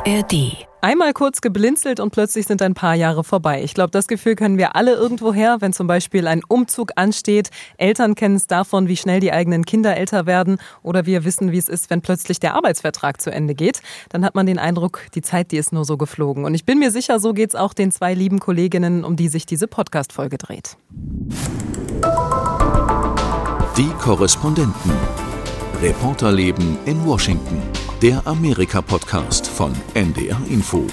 ARD. Einmal kurz geblinzelt und plötzlich sind ein paar Jahre vorbei. Ich glaube, das Gefühl können wir alle irgendwo her, wenn zum Beispiel ein Umzug ansteht. Eltern kennen es davon, wie schnell die eigenen Kinder älter werden. Oder wir wissen, wie es ist, wenn plötzlich der Arbeitsvertrag zu Ende geht. Dann hat man den Eindruck, die Zeit, die ist nur so geflogen. Und ich bin mir sicher, so geht's auch den zwei lieben Kolleginnen, um die sich diese Podcast-Folge dreht. Die Korrespondenten. Reporterleben in Washington. Der Amerika-Podcast von NDR Info.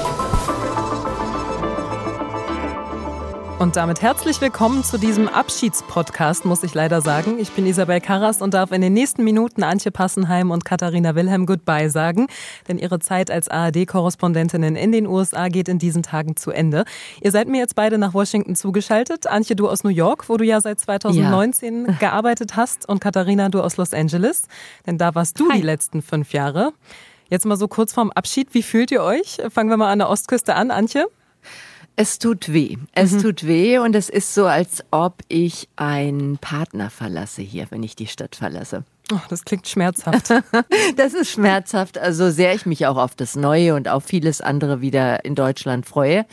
Und damit herzlich willkommen zu diesem Abschiedspodcast, muss ich leider sagen. Ich bin Isabel Karras und darf in den nächsten Minuten Antje Passenheim und Katharina Wilhelm Goodbye sagen. Denn ihre Zeit als ARD-Korrespondentinnen in den USA geht in diesen Tagen zu Ende. Ihr seid mir jetzt beide nach Washington zugeschaltet. Antje, du aus New York, wo du ja seit 2019 gearbeitet hast. Und Katharina, du aus Los Angeles. Denn da warst du die letzten 5 Jahre. Jetzt mal so kurz vorm Abschied. Wie fühlt ihr euch? Fangen wir mal an der Ostküste an, Antje. Es tut weh. Es tut weh und es ist so, als ob ich einen Partner verlasse hier, wenn ich die Stadt verlasse. Oh, das klingt schmerzhaft. Das ist schmerzhaft, also sehr ich mich auch auf das Neue und auf vieles andere wieder in Deutschland freue.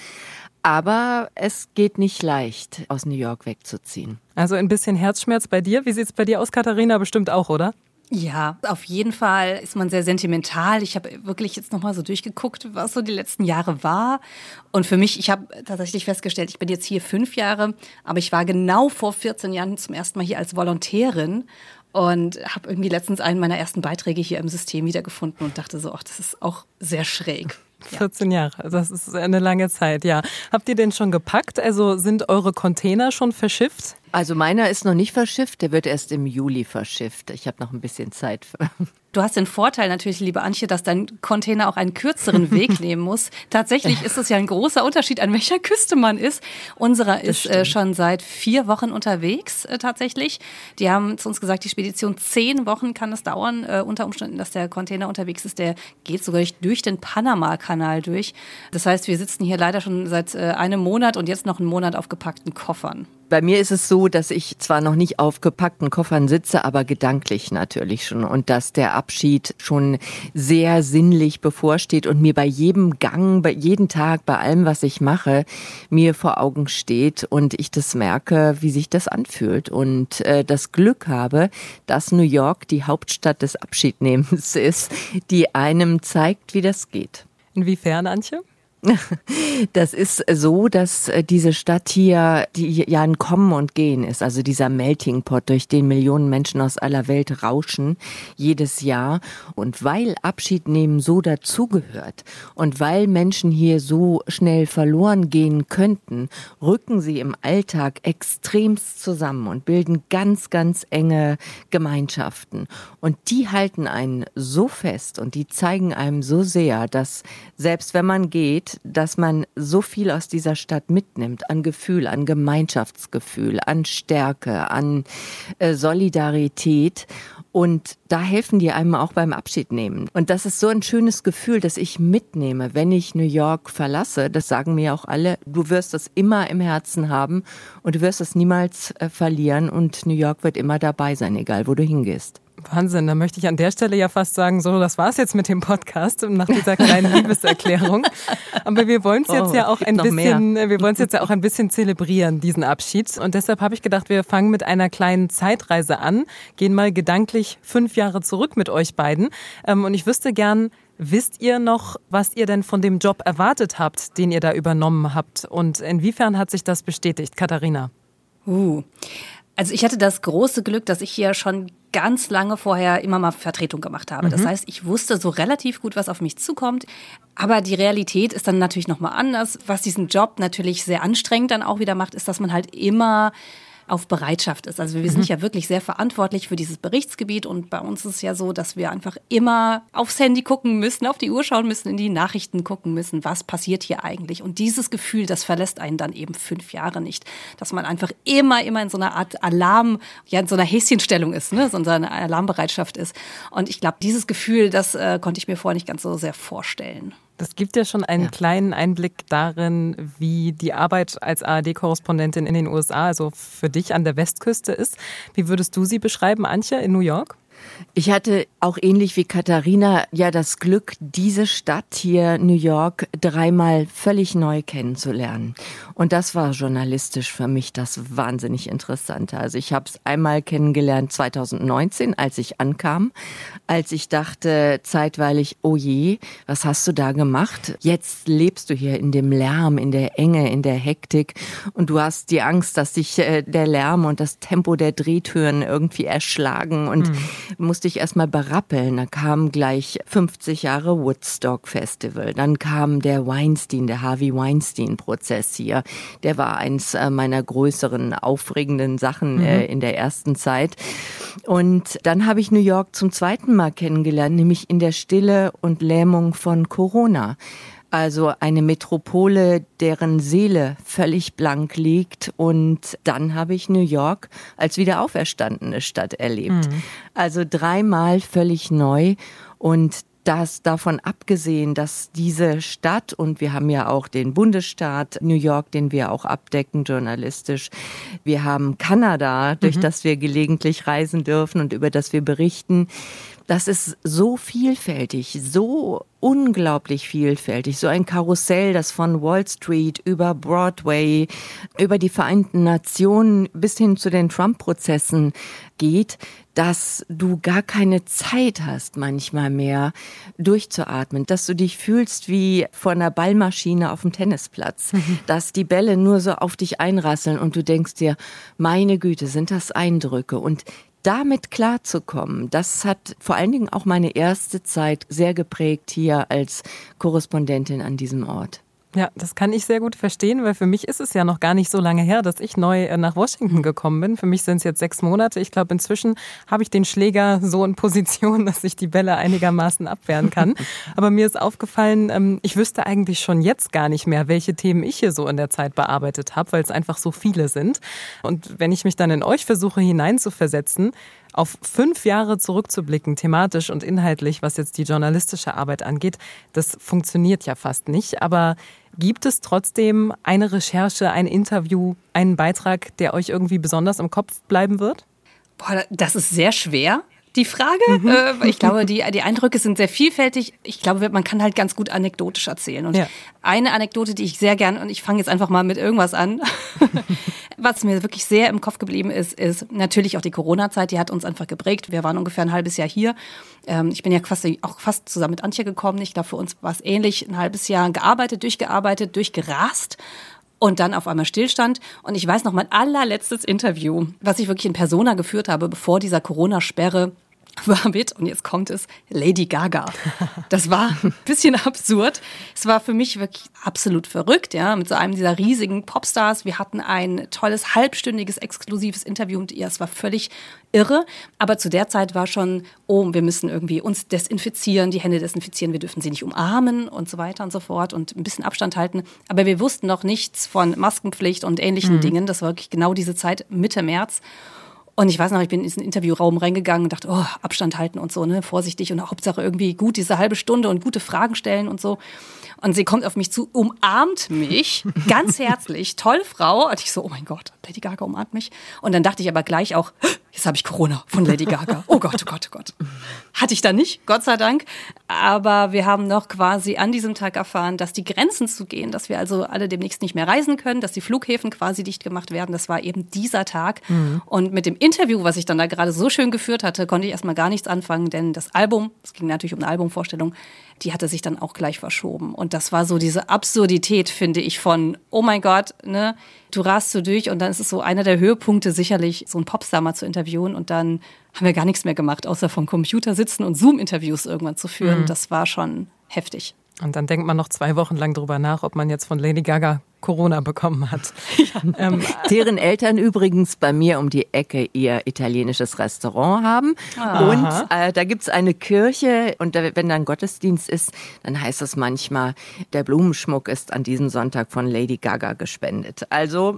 Aber es geht nicht leicht, aus New York wegzuziehen. Also ein bisschen Herzschmerz bei dir. Wie sieht's bei dir aus, Katharina? Bestimmt auch, oder? Ja, auf jeden Fall ist man sehr sentimental. Ich habe wirklich jetzt nochmal so durchgeguckt, was so die letzten Jahre war. Und für mich, ich habe tatsächlich festgestellt, ich bin jetzt hier 5 Jahre, aber ich war genau vor 14 Jahren zum ersten Mal hier als Volontärin und habe irgendwie letztens einen meiner ersten Beiträge hier im System wiedergefunden und dachte so, ach, das ist auch sehr schräg. 14 Jahre, das ist eine lange Zeit, ja. Habt ihr den schon gepackt? Also sind eure Container schon verschifft? Also meiner ist noch nicht verschifft, der wird erst im Juli verschifft. Ich habe noch ein bisschen Zeit. Du hast den Vorteil natürlich, liebe Antje, dass dein Container auch einen kürzeren Weg nehmen muss. Tatsächlich ist es ja ein großer Unterschied, an welcher Küste man ist. Unserer ist schon seit 4 Wochen unterwegs tatsächlich. Die haben zu uns gesagt, die Spedition 10 Wochen kann es dauern, unter Umständen, dass der Container unterwegs ist. Der geht sogar durch den Panama-Kanal durch. Das heißt, wir sitzen hier leider schon seit einem Monat und jetzt noch einen Monat auf gepackten Koffern. Bei mir ist es so, dass ich zwar noch nicht auf gepackten Koffern sitze, aber gedanklich natürlich schon. Und dass der Abschied schon sehr sinnlich bevorsteht und mir bei jedem Gang, bei jedem Tag, bei allem, was ich mache, mir vor Augen steht und ich das merke, wie sich das anfühlt. Und das Glück habe, dass New York die Hauptstadt des Abschiednehmens ist, die einem zeigt, wie das geht. Inwiefern, Antje? Das ist so, dass diese Stadt hier, die ja ein Kommen und Gehen ist, also dieser Melting Pot, durch den Millionen Menschen aus aller Welt rauschen jedes Jahr. Und weil Abschied nehmen so dazugehört und weil Menschen hier so schnell verloren gehen könnten, rücken sie im Alltag extremst zusammen und bilden ganz, ganz enge Gemeinschaften. Und die halten einen so fest und die zeigen einem so sehr, dass selbst wenn man geht, dass man so viel aus dieser Stadt mitnimmt, an Gefühl, an Gemeinschaftsgefühl, an Stärke, an Solidarität. Und da helfen die einem auch beim Abschied nehmen. Und das ist so ein schönes Gefühl, das ich mitnehme, wenn ich New York verlasse. Das sagen mir auch alle, du wirst das immer im Herzen haben und du wirst es niemals verlieren. Und New York wird immer dabei sein, egal wo du hingehst. Wahnsinn, da möchte ich an der Stelle ja fast sagen, so, das war's jetzt mit dem Podcast nach dieser kleinen Liebeserklärung. Aber wir wollen es jetzt ja auch ein bisschen zelebrieren, diesen Abschied. Und deshalb habe ich gedacht, wir fangen mit einer kleinen Zeitreise an, gehen mal gedanklich 5 Jahre zurück mit euch beiden. Und ich wüsste gern, wisst ihr noch, was ihr denn von dem Job erwartet habt, den ihr da übernommen habt? Und inwiefern hat sich das bestätigt, Katharina? Also ich hatte das große Glück, dass ich hier schon ganz lange vorher immer mal Vertretung gemacht habe. Das heißt, ich wusste so relativ gut, was auf mich zukommt. Aber die Realität ist dann natürlich nochmal anders. Was diesen Job natürlich sehr anstrengend dann auch wieder macht, ist, dass man halt immer auf Bereitschaft ist. Also wir sind ja wirklich sehr verantwortlich für dieses Berichtsgebiet und bei uns ist es ja so, dass wir einfach immer aufs Handy gucken müssen, auf die Uhr schauen müssen, in die Nachrichten gucken müssen, was passiert hier eigentlich. Und dieses Gefühl, das verlässt einen dann eben 5 Jahre nicht, dass man einfach immer in so einer Art Alarm, ja in so einer Häschenstellung ist, ne, so eine Alarmbereitschaft ist. Und ich glaube, dieses Gefühl, das konnte ich mir vorher nicht ganz so sehr vorstellen. Das gibt ja schon einen kleinen Einblick darin, wie die Arbeit als ARD-Korrespondentin in den USA, also für dich an der Westküste ist. Wie würdest du sie beschreiben, Antje, in New York? Ich hatte auch ähnlich wie Katharina ja das Glück, diese Stadt hier, New York, 3-mal völlig neu kennenzulernen. Und das war journalistisch für mich das wahnsinnig Interessante. Also ich habe es einmal kennengelernt 2019, als ich ankam, als ich dachte zeitweilig, oh je, was hast du da gemacht? Jetzt lebst du hier in dem Lärm, in der Enge, in der Hektik und du hast die Angst, dass dich der Lärm und das Tempo der Drehtüren irgendwie erschlagen und musste ich erstmal berappeln. Da kam gleich 50 Jahre Woodstock Festival. Dann kam der Harvey Weinstein-Prozess hier. Der war eins meiner größeren, aufregenden Sachen in der ersten Zeit. Und dann habe ich New York zum zweiten Mal kennengelernt, nämlich in der Stille und Lähmung von Corona. Also eine Metropole, deren Seele völlig blank liegt. Und dann habe ich New York als wieder auferstandene Stadt erlebt. Also 3-mal völlig neu. Und das davon abgesehen, dass diese Stadt, und wir haben ja auch den Bundesstaat New York, den wir auch abdecken journalistisch. Wir haben Kanada, durch das wir gelegentlich reisen dürfen und über das wir berichten. Das ist so vielfältig, so unglaublich vielfältig. So ein Karussell, das von Wall Street über Broadway, über die Vereinten Nationen bis hin zu den Trump-Prozessen geht, dass du gar keine Zeit hast, manchmal mehr durchzuatmen, dass du dich fühlst wie vor einer Ballmaschine auf dem Tennisplatz, dass die Bälle nur so auf dich einrasseln und du denkst dir, meine Güte, sind das Eindrücke. Und damit klarzukommen, das hat vor allen Dingen auch meine erste Zeit sehr geprägt hier als Korrespondentin an diesem Ort. Ja, das kann ich sehr gut verstehen, weil für mich ist es ja noch gar nicht so lange her, dass ich neu nach Washington gekommen bin. Für mich sind es jetzt 6 Monate. Ich glaube, inzwischen habe ich den Schläger so in Position, dass ich die Bälle einigermaßen abwehren kann. Aber mir ist aufgefallen, ich wüsste eigentlich schon jetzt gar nicht mehr, welche Themen ich hier so in der Zeit bearbeitet habe, weil es einfach so viele sind. Und wenn ich mich dann in euch versuche hineinzuversetzen, auf 5 Jahre zurückzublicken, thematisch und inhaltlich, was jetzt die journalistische Arbeit angeht, das funktioniert ja fast nicht. Aber gibt es trotzdem eine Recherche, ein Interview, einen Beitrag, der euch irgendwie besonders im Kopf bleiben wird? Boah, das ist sehr schwer, die Frage. Ich glaube, die Eindrücke sind sehr vielfältig. Ich glaube, man kann halt ganz gut anekdotisch erzählen. Und eine Anekdote, die ich sehr gerne, und ich fange jetzt einfach mal mit irgendwas an, was mir wirklich sehr im Kopf geblieben ist natürlich auch die Corona-Zeit, die hat uns einfach geprägt. Wir waren ungefähr ein halbes Jahr hier. Ich bin ja fast zusammen mit Antje gekommen. Ich glaube, für uns war es ähnlich. Ein halbes Jahr durchgearbeitet, durchgerast. Und dann auf einmal Stillstand. Und ich weiß noch, mein allerletztes Interview, was ich wirklich in Persona geführt habe, bevor dieser Corona-Sperre war mit, und jetzt kommt es, Lady Gaga. Das war ein bisschen absurd. Es war für mich wirklich absolut verrückt, ja, mit so einem dieser riesigen Popstars. Wir hatten ein tolles, halbstündiges, exklusives Interview mit ihr. Es war völlig irre. Aber zu der Zeit war schon, wir müssen irgendwie uns desinfizieren, die Hände desinfizieren, wir dürfen sie nicht umarmen und so weiter und so fort und ein bisschen Abstand halten. Aber wir wussten noch nichts von Maskenpflicht und ähnlichen Dingen. Das war wirklich genau diese Zeit, Mitte März. Und ich weiß noch, ich bin in diesen Interviewraum reingegangen und dachte, Abstand halten und so, ne, vorsichtig und Hauptsache irgendwie gut diese halbe Stunde und gute Fragen stellen und so. Und sie kommt auf mich zu, umarmt mich, ganz herzlich, tolle Frau. Und ich so, oh mein Gott, Lady Gaga umarmt mich. Und dann dachte ich aber gleich auch, jetzt habe ich Corona von Lady Gaga. Oh Gott, oh Gott, oh Gott. Hatte ich da nicht, Gott sei Dank. Aber wir haben noch quasi an diesem Tag erfahren, dass die Grenzen zugehen, dass wir also alle demnächst nicht mehr reisen können, dass die Flughäfen quasi dicht gemacht werden. Das war eben dieser Tag. Und mit dem Interview, was ich dann da gerade so schön geführt hatte, konnte ich erstmal gar nichts anfangen, denn das Album, es ging natürlich um eine Albumvorstellung, die hatte sich dann auch gleich verschoben. Und das war so diese Absurdität, finde ich, von, oh mein Gott, ne, du rast so durch und dann ist es so einer der Höhepunkte sicherlich, so einen Popstar mal zu interviewen und dann haben wir gar nichts mehr gemacht, außer vom Computer sitzen und Zoom-Interviews irgendwann zu führen. Das war schon heftig. Und dann denkt man noch 2 Wochen lang drüber nach, ob man jetzt von Lady Gaga Corona bekommen hat. Deren Eltern übrigens bei mir um die Ecke ihr italienisches Restaurant haben. Und da gibt's eine Kirche und wenn dann Gottesdienst ist, dann heißt es manchmal, der Blumenschmuck ist an diesem Sonntag von Lady Gaga gespendet. Also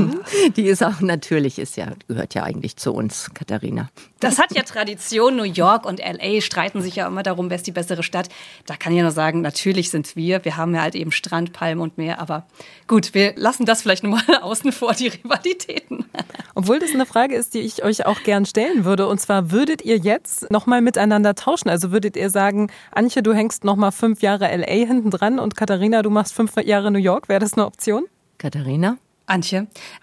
die ist auch natürlich, gehört ja eigentlich zu uns, Katharina. Das hat ja Tradition. New York und LA streiten sich ja immer darum, wer ist die bessere Stadt. Da kann ich ja nur sagen, natürlich sind wir. Wir haben ja halt eben Strand, Palmen und Meer, aber gut, wir lassen das vielleicht nochmal außen vor, die Rivalitäten. Obwohl das eine Frage ist, die ich euch auch gern stellen würde. Und zwar, würdet ihr jetzt nochmal miteinander tauschen? Also würdet ihr sagen, Antje, du hängst nochmal 5 Jahre LA hinten dran und Katharina, du machst 5 Jahre New York. Wäre das eine Option? Katharina? Antje,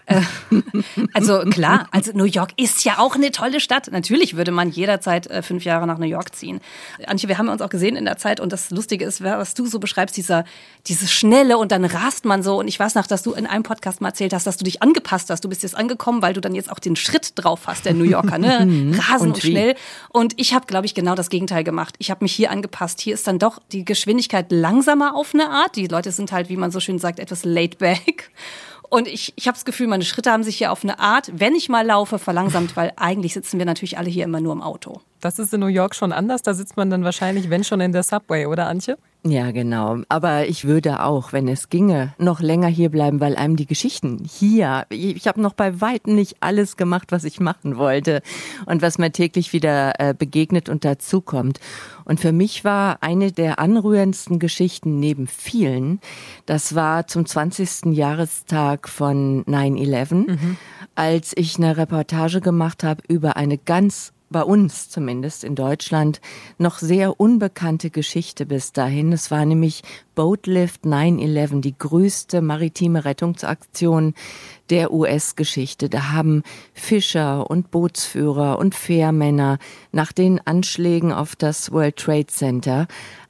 also klar, also New York ist ja auch eine tolle Stadt. Natürlich würde man jederzeit 5 Jahre nach New York ziehen. Antje, wir haben uns auch gesehen in der Zeit und das Lustige ist, was du so beschreibst, dieses Schnelle und dann rast man so. Und ich weiß noch, dass du in einem Podcast mal erzählt hast, dass du dich angepasst hast. Du bist jetzt angekommen, weil du dann jetzt auch den Schritt drauf hast, der New Yorker, ne? Rasen und schnell. Und ich habe, glaube ich, genau das Gegenteil gemacht. Ich habe mich hier angepasst. Hier ist dann doch die Geschwindigkeit langsamer auf eine Art. Die Leute sind halt, wie man so schön sagt, etwas laid back. Und ich habe das Gefühl, meine Schritte haben sich hier auf eine Art, wenn ich mal laufe, verlangsamt, weil eigentlich sitzen wir natürlich alle hier immer nur im Auto. Das ist in New York schon anders. Da sitzt man dann wahrscheinlich, wenn schon, in der Subway, oder Antje? Ja, genau. Aber ich würde auch, wenn es ginge, noch länger hier bleiben, weil einem die Geschichten hier, ich habe noch bei weitem nicht alles gemacht, was ich machen wollte und was mir täglich wieder begegnet und dazukommt. Und für mich war eine der anrührendsten Geschichten neben vielen, das war zum 20. Jahrestag von 9/11, als ich eine Reportage gemacht habe über eine ganz, bei uns zumindest in Deutschland, noch sehr unbekannte Geschichte bis dahin. Es war nämlich Boatlift 9/11, die größte maritime Rettungsaktion der US-Geschichte. Da haben Fischer und Bootsführer und Fährmänner nach den Anschlägen auf das World Trade Center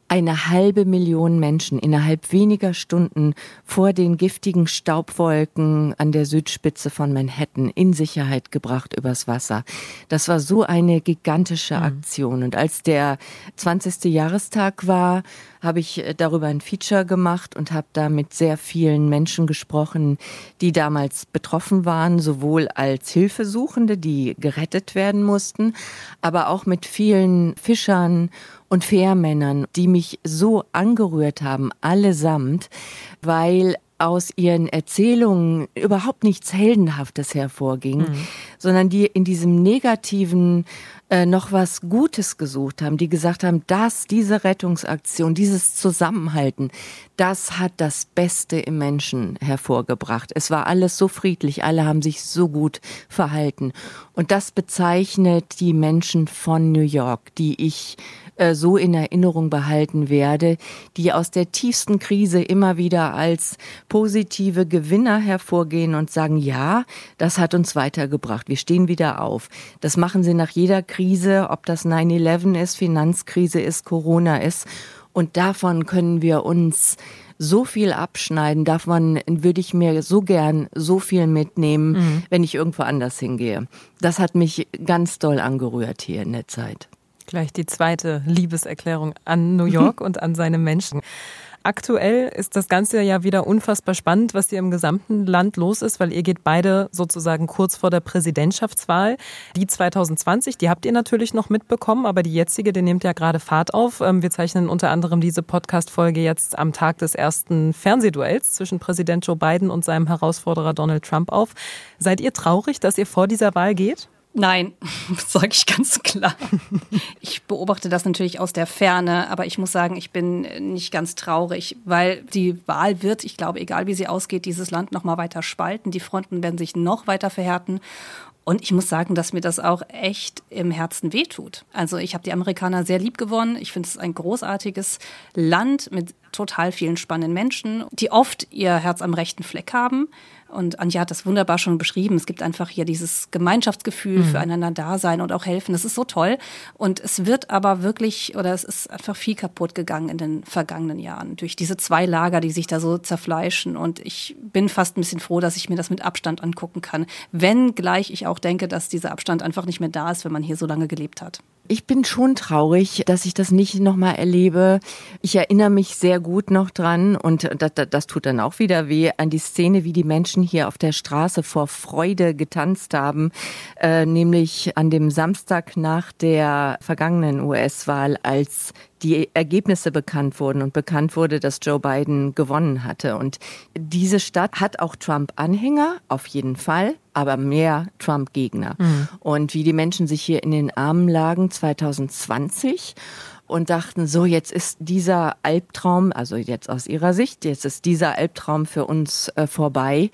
500.000 Menschen innerhalb weniger Stunden vor den giftigen Staubwolken an der Südspitze von Manhattan in Sicherheit gebracht übers Wasser. Das war so eine gigantische Aktion. Und als der 20. Jahrestag war, habe ich darüber ein Feature gemacht und habe da mit sehr vielen Menschen gesprochen, die damals betroffen waren, sowohl als Hilfesuchende, die gerettet werden mussten, aber auch mit vielen Fischern und Fährmännern, die mich so angerührt haben, allesamt, weil aus ihren Erzählungen überhaupt nichts Heldenhaftes hervorging, sondern die in diesem Negativen noch was Gutes gesucht haben, die gesagt haben, diese Rettungsaktion, dieses Zusammenhalten, das hat das Beste im Menschen hervorgebracht. Es war alles so friedlich, alle haben sich so gut verhalten. Und das bezeichnet die Menschen von New York, die ich so in Erinnerung behalten werde, die aus der tiefsten Krise immer wieder als positive Gewinner hervorgehen und sagen, ja, das hat uns weitergebracht, wir stehen wieder auf. Das machen sie nach jeder Krise, ob das 9/11 ist, Finanzkrise ist, Corona ist. Und davon können wir uns so viel abschneiden, davon würde ich mir so gern so viel mitnehmen, wenn ich irgendwo anders hingehe. Das hat mich ganz doll angerührt hier in der Zeit. Gleich die zweite Liebeserklärung an New York und an seine Menschen. Aktuell ist das Ganze ja wieder unfassbar spannend, was hier im gesamten Land los ist, weil ihr geht beide sozusagen kurz vor der Präsidentschaftswahl. Die 2020, die habt ihr natürlich noch mitbekommen, aber die jetzige, die nimmt ja gerade Fahrt auf. Wir zeichnen unter anderem diese Podcast-Folge jetzt am Tag des ersten Fernsehduells zwischen Präsident Joe Biden und seinem Herausforderer Donald Trump auf. Seid ihr traurig, dass ihr vor dieser Wahl geht? Nein, das sage ich ganz klar. Ich beobachte das natürlich aus der Ferne, aber ich muss sagen, ich bin nicht ganz traurig, weil die Wahl wird, ich glaube, egal wie sie ausgeht, dieses Land noch mal weiter spalten. Die Fronten werden sich noch weiter verhärten. Und ich muss sagen, dass mir das auch echt im Herzen wehtut. Also ich habe die Amerikaner sehr lieb gewonnen. Ich finde es ein großartiges Land mit total vielen spannenden Menschen, die oft ihr Herz am rechten Fleck haben. Und Anja hat das wunderbar schon beschrieben. Es gibt einfach hier dieses Gemeinschaftsgefühl, füreinander da sein und auch helfen. Das ist so toll. Und es wird aber wirklich, oder es ist einfach viel kaputt gegangen in den vergangenen Jahren durch diese 2 Lager, die sich da so zerfleischen. Und ich bin fast ein bisschen froh, dass ich mir das mit Abstand angucken kann. Wenngleich ich auch denke, dass dieser Abstand einfach nicht mehr da ist, wenn man hier so lange gelebt hat. Ich bin schon traurig, dass ich das nicht nochmal erlebe. Ich erinnere mich sehr gut noch dran und das tut dann auch wieder weh an die Szene, wie die Menschen hier auf der Straße vor Freude getanzt haben, nämlich an dem Samstag nach der vergangenen US-Wahl, als die Ergebnisse bekannt wurden und bekannt wurde, dass Joe Biden gewonnen hatte. Und diese Stadt hat auch Trump-Anhänger, auf jeden Fall, aber mehr Trump-Gegner. Und wie die Menschen sich hier in den Armen lagen 2020 und dachten, so jetzt ist dieser Albtraum, also jetzt aus ihrer Sicht, jetzt ist dieser Albtraum für uns vorbei.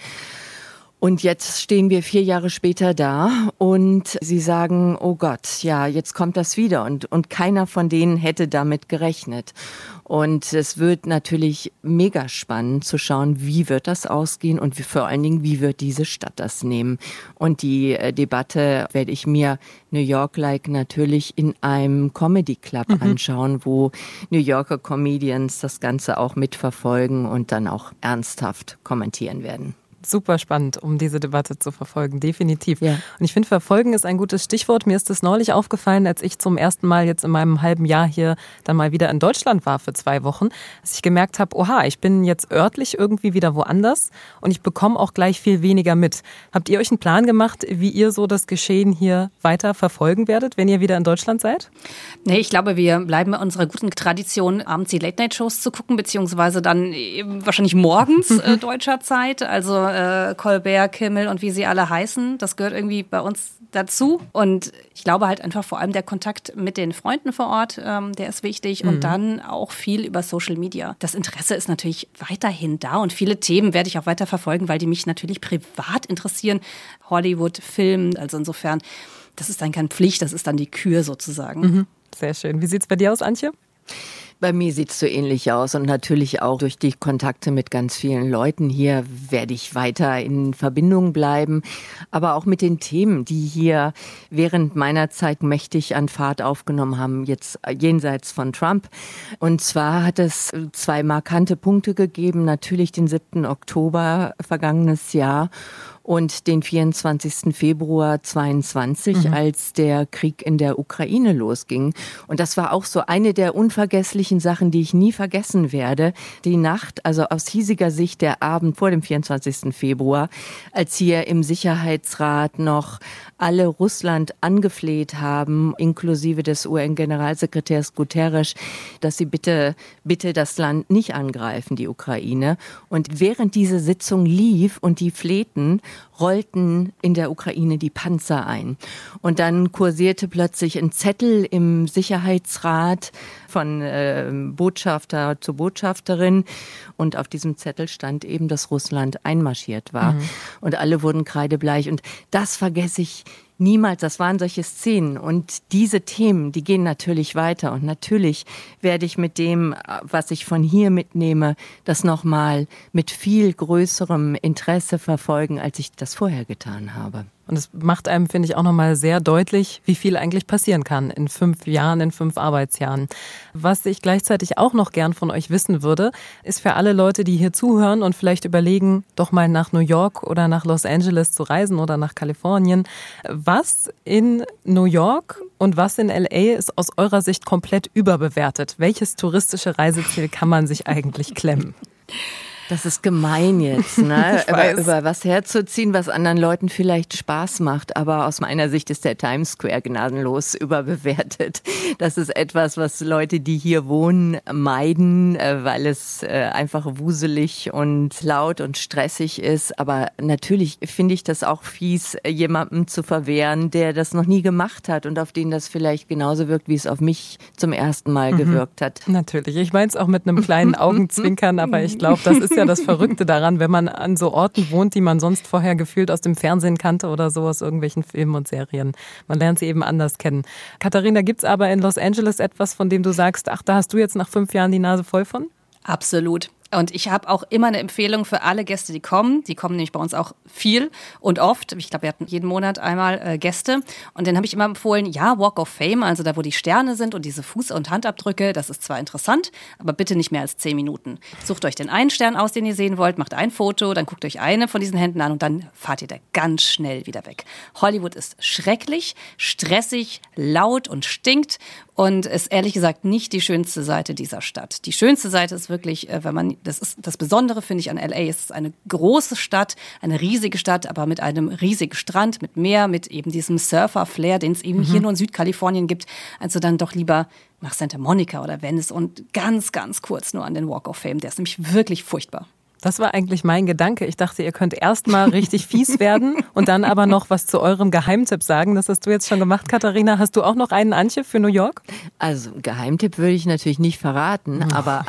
Und jetzt stehen wir 4 Jahre später da und sie sagen, oh Gott, ja, jetzt kommt das wieder. Und keiner von denen hätte damit gerechnet. Und es wird natürlich mega spannend zu schauen, wie wird das ausgehen und vor allen Dingen, wie wird diese Stadt das nehmen. Und die Debatte werde ich mir New York-like natürlich in einem Comedy-Club anschauen, wo New Yorker Comedians das Ganze auch mitverfolgen und dann auch ernsthaft kommentieren werden. Super spannend, um diese Debatte zu verfolgen, definitiv. Ja. Und ich finde, verfolgen ist ein gutes Stichwort. Mir ist es neulich aufgefallen, als ich zum ersten Mal jetzt in meinem halben Jahr hier dann mal wieder in Deutschland war für 2 Wochen, dass ich gemerkt habe, oha, ich bin jetzt örtlich irgendwie wieder woanders und ich bekomme auch gleich viel weniger mit. Habt ihr euch einen Plan gemacht, wie ihr so das Geschehen hier weiter verfolgen werdet, wenn ihr wieder in Deutschland seid? Nee, ich glaube, wir bleiben bei unserer guten Tradition, abends die Late-Night-Shows zu gucken, beziehungsweise dann eben wahrscheinlich morgens deutscher Zeit, also Colbert, Kimmel und wie sie alle heißen. Das gehört irgendwie bei uns dazu. Und ich glaube halt einfach vor allem der Kontakt mit den Freunden vor Ort, der ist wichtig. Und dann auch viel über Social Media. Das Interesse ist natürlich weiterhin da und viele Themen werde ich auch weiter verfolgen, weil die mich natürlich privat interessieren. Hollywood, Film, also insofern, das ist dann keine Pflicht, das ist dann die Kür sozusagen. Sehr schön. Wie sieht's bei dir aus, Antje? Bei mir sieht es so ähnlich aus und natürlich auch durch die Kontakte mit ganz vielen Leuten hier werde ich weiter in Verbindung bleiben, aber auch mit den Themen, die hier während meiner Zeit mächtig an Fahrt aufgenommen haben, jetzt jenseits von Trump. Und zwar hat es 2 markante Punkte gegeben, natürlich den 7. Oktober vergangenes Jahr und den 24. Februar 22, als der Krieg in der Ukraine losging. Und das war auch so eine der unvergesslichen Sachen, die ich nie vergessen werde. Die Nacht, also aus hiesiger Sicht der Abend vor dem 24. Februar, als hier im Sicherheitsrat noch alle Russland angefleht haben, inklusive des UN-Generalsekretärs Guterres, dass sie bitte das Land nicht angreifen, die Ukraine. Und während diese Sitzung lief und die flehten, rollten in der Ukraine die Panzer ein. Und dann kursierte plötzlich ein Zettel im Sicherheitsrat von Botschafter zu Botschafterin. Und auf diesem Zettel stand eben, dass Russland einmarschiert war. Und alle wurden kreidebleich. Und das vergesse ich niemals. Das waren solche Szenen. Und diese Themen, die gehen natürlich weiter. Und natürlich werde ich mit dem, was ich von hier mitnehme, das nochmal mit viel größerem Interesse verfolgen, als ich das vorher getan habe. Und es macht einem, finde ich, auch nochmal sehr deutlich, wie viel eigentlich passieren kann in 5 Jahren, in 5 Arbeitsjahren. Was ich gleichzeitig auch noch gern von euch wissen würde, ist für alle Leute, die hier zuhören und vielleicht überlegen, doch mal nach New York oder nach Los Angeles zu reisen oder nach Kalifornien. Was in New York und was in LA ist aus eurer Sicht komplett überbewertet? Welches touristische Reiseziel kann man sich eigentlich klemmen? Das ist gemein jetzt, ne? über was herzuziehen, was anderen Leuten vielleicht Spaß macht. Aber aus meiner Sicht ist der Times Square gnadenlos überbewertet. Das ist etwas, was Leute, die hier wohnen, meiden, weil es einfach wuselig und laut und stressig ist. Aber natürlich finde ich das auch fies, jemandem zu verwehren, der das noch nie gemacht hat und auf den das vielleicht genauso wirkt, wie es auf mich zum ersten Mal gewirkt hat. Natürlich. Ich meine es auch mit einem kleinen Augenzwinkern, aber ich glaube, das ist ja das Verrückte daran, wenn man an so Orten wohnt, die man sonst vorher gefühlt aus dem Fernsehen kannte oder so aus irgendwelchen Filmen und Serien. Man lernt sie eben anders kennen. Katharina, gibt's aber in Los Angeles etwas, von dem du sagst, ach, da hast du jetzt nach 5 Jahren die Nase voll von? Absolut. Und ich habe auch immer eine Empfehlung für alle Gäste, die kommen. Die kommen nämlich bei uns auch viel und oft. Ich glaube, wir hatten jeden Monat einmal Gäste. Und dann habe ich immer empfohlen, ja, Walk of Fame, also da, wo die Sterne sind und diese Fuß- und Handabdrücke, das ist zwar interessant, aber bitte nicht mehr als 10 Minuten. Sucht euch den einen Stern aus, den ihr sehen wollt, macht ein Foto, dann guckt euch eine von diesen Händen an und dann fahrt ihr da ganz schnell wieder weg. Hollywood ist schrecklich, stressig, laut und stinkt und ist ehrlich gesagt nicht die schönste Seite dieser Stadt. Die schönste Seite ist wirklich, das ist das Besondere, finde ich, an LA. Es ist eine große Stadt, eine riesige Stadt, aber mit einem riesigen Strand, mit Meer, mit eben diesem Surfer-Flair, den es eben hier nur in Südkalifornien gibt. Also dann doch lieber nach Santa Monica oder Venice und ganz, ganz kurz nur an den Walk of Fame. Der ist nämlich wirklich furchtbar. Das war eigentlich mein Gedanke. Ich dachte, ihr könnt erst mal richtig fies werden und dann aber noch was zu eurem Geheimtipp sagen. Das hast du jetzt schon gemacht, Katharina. Hast du auch noch einen, Antje, für New York? Also Geheimtipp würde ich natürlich nicht verraten, aber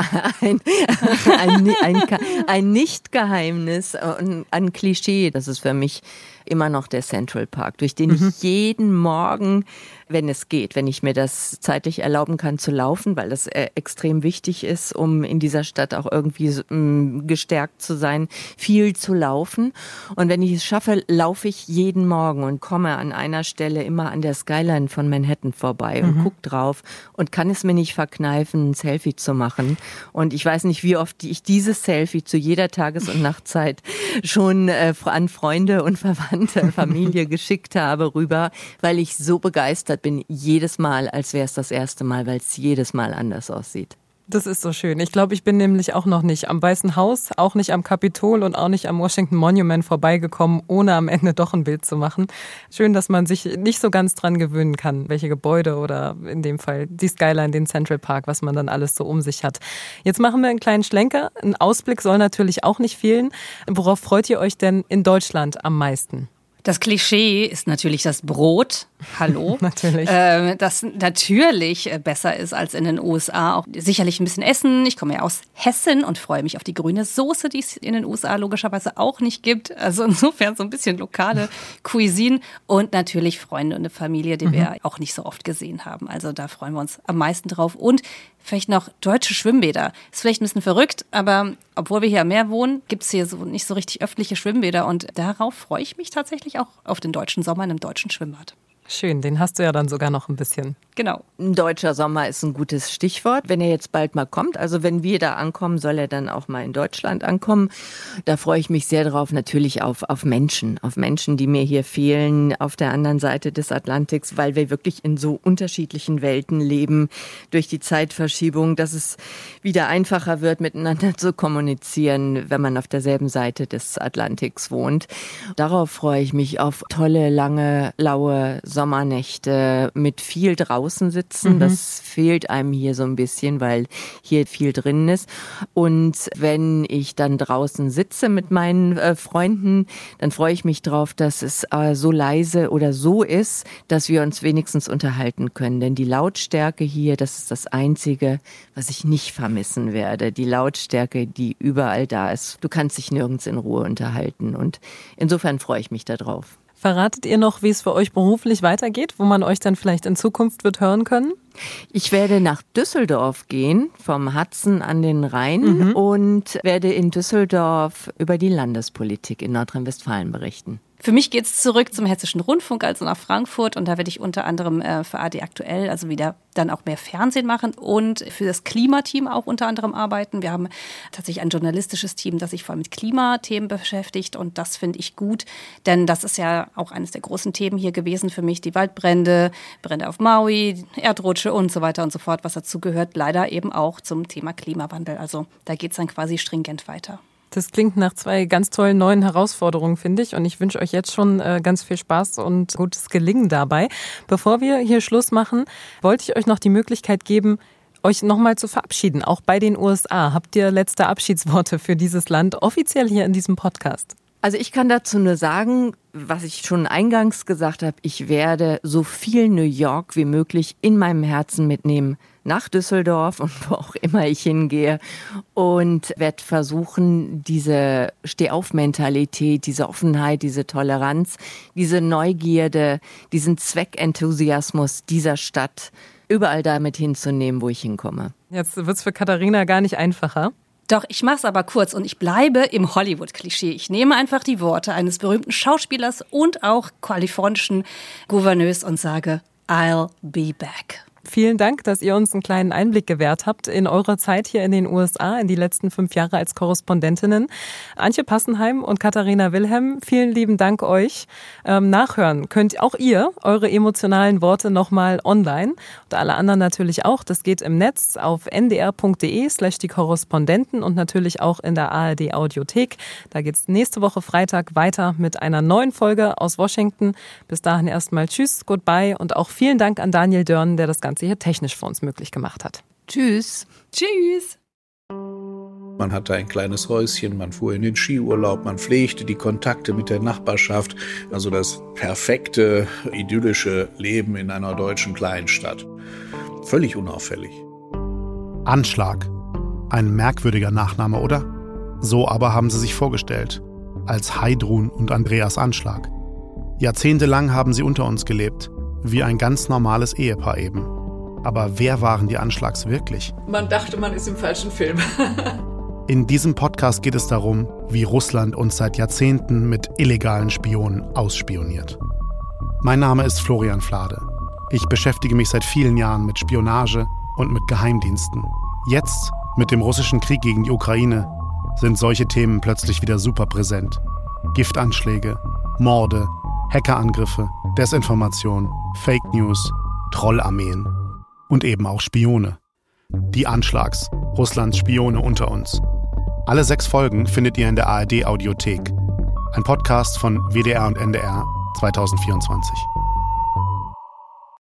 ein Nicht-Geheimnis, ein Klischee, das ist für mich immer noch der Central Park, durch den ich jeden Morgen, wenn es geht, wenn ich mir das zeitlich erlauben kann zu laufen, weil das extrem wichtig ist, um in dieser Stadt auch irgendwie gestärkt zu sein, viel zu laufen. Und wenn ich es schaffe, laufe ich jeden Morgen und komme an einer Stelle immer an der Skyline von Manhattan vorbei und gucke drauf und kann es mir nicht verkneifen, ein Selfie zu machen. Und ich weiß nicht, wie oft ich dieses Selfie zu jeder Tages- und Nachtzeit schon an Freunde und Verwandte, Familie geschickt habe rüber, weil ich so begeistert bin, jedes Mal, als wäre es das erste Mal, weil es jedes Mal anders aussieht. Das ist so schön. Ich glaube, ich bin nämlich auch noch nicht am Weißen Haus, auch nicht am Kapitol und auch nicht am Washington Monument vorbeigekommen, ohne am Ende doch ein Bild zu machen. Schön, dass man sich nicht so ganz dran gewöhnen kann, welche Gebäude oder in dem Fall die Skyline, den Central Park, was man dann alles so um sich hat. Jetzt machen wir einen kleinen Schlenker. Ein Ausblick soll natürlich auch nicht fehlen. Worauf freut ihr euch denn in Deutschland am meisten? Das Klischee ist natürlich das Brot. Hallo. Natürlich. Das natürlich besser ist als in den USA. Auch sicherlich ein bisschen Essen. Ich komme ja aus Hessen und freue mich auf die grüne Soße, die es in den USA logischerweise auch nicht gibt. Also insofern so ein bisschen lokale Cuisine und natürlich Freunde und eine Familie, die wir auch nicht so oft gesehen haben. Also da freuen wir uns am meisten drauf. Und vielleicht noch deutsche Schwimmbäder. Ist vielleicht ein bisschen verrückt, aber obwohl wir hier am Meer wohnen, gibt es hier so nicht so richtig öffentliche Schwimmbäder. Und darauf freue ich mich tatsächlich auch auf den deutschen Sommer in einem deutschen Schwimmbad. Schön, den hast du ja dann sogar noch ein bisschen. Genau. Ein deutscher Sommer ist ein gutes Stichwort, wenn er jetzt bald mal kommt. Also wenn wir da ankommen, soll er dann auch mal in Deutschland ankommen. Da freue ich mich sehr drauf, natürlich auf Menschen, die mir hier fehlen auf der anderen Seite des Atlantiks, weil wir wirklich in so unterschiedlichen Welten leben durch die Zeitverschiebung, dass es wieder einfacher wird, miteinander zu kommunizieren, wenn man auf derselben Seite des Atlantiks wohnt. Darauf freue ich mich, auf tolle, lange, laue Sommernächte mit viel draußen sitzen. Das fehlt einem hier so ein bisschen, weil hier viel drin ist. Und wenn ich dann draußen sitze mit meinen Freunden, dann freue ich mich drauf, dass es so leise oder so ist, dass wir uns wenigstens unterhalten können. Denn die Lautstärke hier, das ist das Einzige, was ich nicht vermissen werde. Die Lautstärke, die überall da ist. Du kannst dich nirgends in Ruhe unterhalten. Und insofern freue ich mich da drauf. Verratet ihr noch, wie es für euch beruflich weitergeht, wo man euch dann vielleicht in Zukunft wird hören können? Ich werde nach Düsseldorf gehen, vom Hudson an den Rhein und werde in Düsseldorf über die Landespolitik in Nordrhein-Westfalen berichten. Für mich geht's zurück zum Hessischen Rundfunk, also nach Frankfurt. Und da werde ich unter anderem für AD Aktuell, also wieder dann auch mehr Fernsehen machen und für das Klimateam auch unter anderem arbeiten. Wir haben tatsächlich ein journalistisches Team, das sich vor allem mit Klimathemen beschäftigt. Und das finde ich gut, denn das ist ja auch eines der großen Themen hier gewesen für mich. Die Waldbrände, Brände auf Maui, Erdrutsche und so weiter und so fort, was dazu gehört. Leider eben auch zum Thema Klimawandel. Also da geht's dann quasi stringent weiter. Das klingt nach 2 ganz tollen neuen Herausforderungen, finde ich. Und ich wünsche euch jetzt schon ganz viel Spaß und gutes Gelingen dabei. Bevor wir hier Schluss machen, wollte ich euch noch die Möglichkeit geben, euch nochmal zu verabschieden, auch bei den USA. Habt ihr letzte Abschiedsworte für dieses Land offiziell hier in diesem Podcast? Also ich kann dazu nur sagen, was ich schon eingangs gesagt habe, ich werde so viel New York wie möglich in meinem Herzen mitnehmen nach Düsseldorf und wo auch immer ich hingehe und werde versuchen, diese Steh-auf-Mentalität, diese Offenheit, diese Toleranz, diese Neugierde, diesen Zweckenthusiasmus dieser Stadt überall damit hinzunehmen, wo ich hinkomme. Jetzt wird's für Katharina gar nicht einfacher. Doch, ich mache es aber kurz und ich bleibe im Hollywood-Klischee. Ich nehme einfach die Worte eines berühmten Schauspielers und auch kalifornischen Gouverneurs und sage, I'll be back. Vielen Dank, dass ihr uns einen kleinen Einblick gewährt habt in eure Zeit hier in den USA, in die letzten 5 Jahre als Korrespondentinnen. Antje Passenheim und Katharina Wilhelm, vielen lieben Dank euch. Nachhören könnt auch ihr eure emotionalen Worte nochmal online und alle anderen natürlich auch. Das geht im Netz auf ndr.de/die-Korrespondenten und natürlich auch in der ARD Audiothek. Da geht's nächste Woche Freitag weiter mit einer neuen Folge aus Washington. Bis dahin erstmal tschüss, goodbye und auch vielen Dank an Daniel Dörn, der das Ganze hier technisch für uns möglich gemacht hat. Tschüss. Tschüss. man hatte ein kleines Häuschen, man fuhr in den Skiurlaub, man pflegte die Kontakte mit der Nachbarschaft. Also das perfekte, idyllische Leben in einer deutschen Kleinstadt. Völlig unauffällig. Anschlag. Ein merkwürdiger Nachname, oder? So aber haben sie sich vorgestellt. Als Heidrun und Andreas Anschlag. Jahrzehntelang haben sie unter uns gelebt. Wie ein ganz normales Ehepaar eben. Aber wer waren die Anschlags wirklich? Man dachte, man ist im falschen Film. In diesem Podcast geht es darum, wie Russland uns seit Jahrzehnten mit illegalen Spionen ausspioniert. Mein Name ist Florian Flade. Ich beschäftige mich seit vielen Jahren mit Spionage und mit Geheimdiensten. Jetzt, mit dem russischen Krieg gegen die Ukraine, sind solche Themen plötzlich wieder super präsent. Giftanschläge, Morde, Hackerangriffe, Desinformation, Fake News, Trollarmeen und eben auch Spione. Die Anschlags, Russlands Spione unter uns. Alle 6 Folgen findet ihr in der ARD Audiothek. Ein Podcast von WDR und NDR 2024.